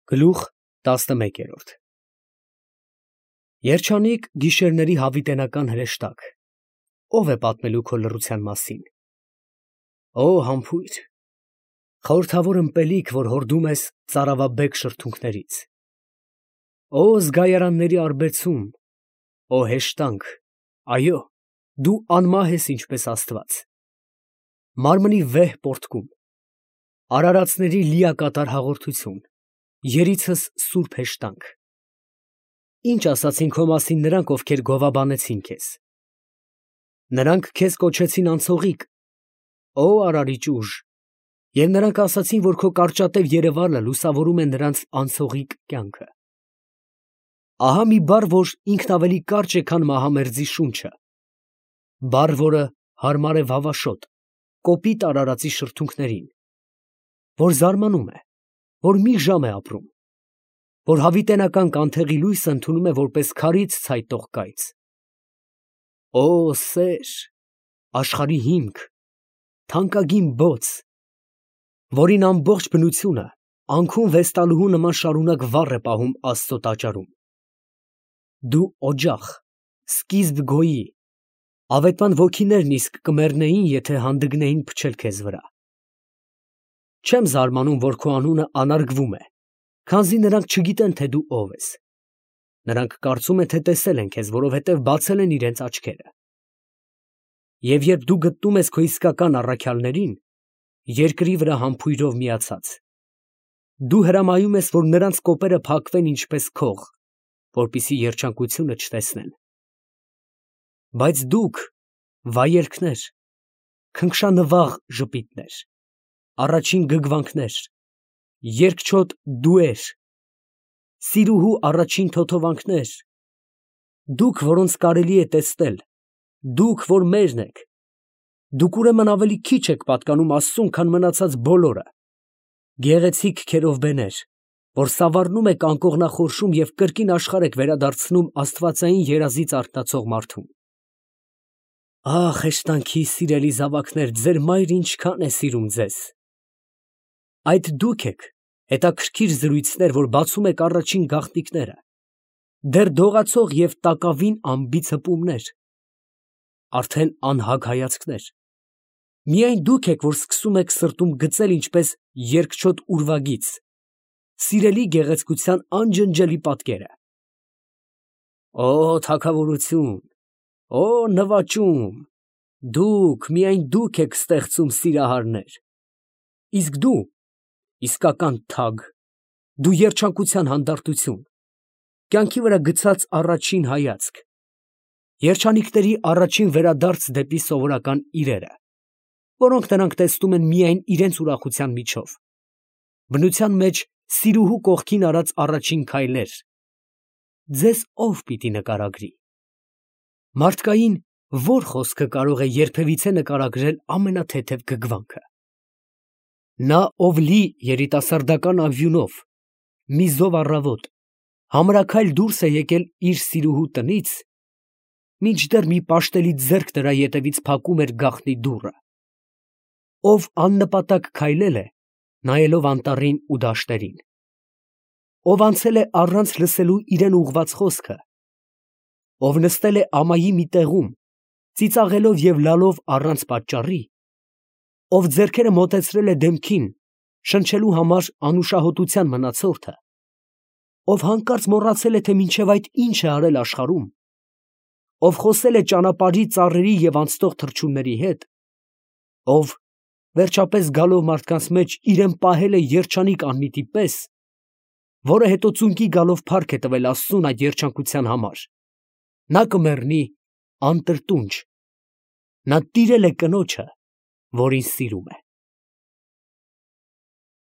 Գլուխ 11 Երջանիկ գիշերների հավիտենական հրեշտակ, ով է պատմելու քո լռության մասին։ Օ համբույր, խորհրդավոր ըմպելիք, որ հորդում ես ծարավաբեկ շրթունքներից։ Օ զգայարանների արբեցում, օ հեշտանք, այո, դու անմահ ես ինչպես Աստված։ Մարմնի վեհ պոռթկում, արարածների լիակատար հաղորդություն, երիցս սուրբ հեշտանք։ Ինչ ասացին քո մասին նրանք, ովքեր գովաբանեցին քեզ։ Նրանք քեզ կոչեցին անցողիկ, օ արարիչ ուժ, և նրանք ասացին, որ քո կարճատև երևալը լուսավորում է նրանց անցողիկ կյանքը։ Ահա մի բառ, որ ինքն ավելի կարճ է, քան մահամերձի շունչը, բառ, որը հարմար է վավաշոտ, կոպիտ արարածի շրթունքներին, որ զարմանում է, որ մի ժամ է ապրում, որ հավիտենական կանթեղի լույսը ընդունում է որպես քարից ցայտող կայծ։ Օ սեր, աշխարհի հիմք, թանկագին բոց, որին ամբողջ բնությունը անքուն վեստալուհու նման շարունակ վառ է պահում Աստծո տաճարում։ Դու օջախ, սկիզբ գոյի, ավետման ոգիներն իսկ կմեռնեին, եթե հանդգնեին փչել քեզ վրա։ Չեմ զարմանում, որ քո անունը անարգվում է, քանզի նրանք չգիտեն, թե դու ով ես։ Նրանք կարծում են, թե տեսել են քեզ, որովհետև բացել են իրենց աչքերը։ Եվ երբ դու գտնում ես քո իսկական առաքյալներին, երկրի վրա համբույրով միացած, դու հրամայում ես, որ նրանց կոպերը փակվեն ինչպես քող, որպեսզի երջանկությունը չտեսնեն։ Բայց դուք, վայելքներ, քնքշանվաղ ժպիտներ, առաջին գգվանքներ, երկչոտ դուեր, սիրուհու առաջին թոթովանքներ, դուք, որոնց կարելի է տեսնել, դուք, որ մերն եք, դուք ուրեմն ավելի քիչ եք պատկանում Աստծուն, քան մնացած բոլորը, գեղեցիկ քերովբեներ, որ սավառնում եք անկողնախորշում և կրկին աշխարհ եք վերադարձնում աստվածային երազից արթնացող մարդուն։ Ախ, հեշտանքի սիրելի զավակներ, ձեր մայրը ինչքան է սիրում ձեզ։ Այդ դուք եք, հետաքրքիր զրույցներ, որ բացում եք առաջին գաղտնիքները, դեռ դողացող և տակավին անբիծ հպումներ, արդեն անհագ հայացքներ։ Միայն դուք եք, որ սկսում եք սրտում գծել ինչպես երկչոտ ուրվագիծ, սիրելի գեղեցկության անջնջելի պատկերը։ Օ թագավորություն, օ նվաճում, դուք, միայն դուք եք ստեղծում սիրահարներ, իսկ դու, իսկական թագ, դու երջանկության հանդարտություն, կյանքի վրա գցած առաջին հայացք, երջանիկների առաջին վերադարձ դեպի սովորական իրերը, որոնք նրանք տեսնում են միայն իրենց ուրախության միջով, բնության մեջ սիրուհու կողքին արած առաջին քայլեր, ձեզ ով պիտի նկարագրի։ Մարդկային ո՞ր խոսքը կարող է երբևիցե նկարագրել ամենաթեթև գգվանքը։ Նա, ով լի երիտասարդական ավյունով, մի զով առավոտ, համրաքայլ դուրս է եկել իր սիրուհու տնից, մինչդեռ մի պաշտելի ձեռք նրա ետևից փակում էր գաղտնի դուռը, ով աննպատակ քայլել է, նայելով անտառին ու դաշտերին, ով անցել է առանց լսելու իրեն ուղղված խոսքը, ով նստել է ամայի մի տեղում, ծիծաղելով և լալով առանց պատճառի, ով ձեռքերը մոտեցրել է դեմքին, շնչելու համար անուշահոտության մնացորդը, ով հանկարծ մոռացել է, թե մինչև այդ ինչ է արել աշխարհում, ով խոսել է ճանապարհի ծառերի և անցնող թռչունների հետ, ով, վերջապես գալով մարդկանց մեջ, իրեն պահել է երջանիկ անմիտի պես, որը հետո ծունկի գալով փառք է տվել Աստծուն այդ երջանկության համար, նա կմեռնի անտրտունջ, նա տիրել է կնոջը, որին սիրում է։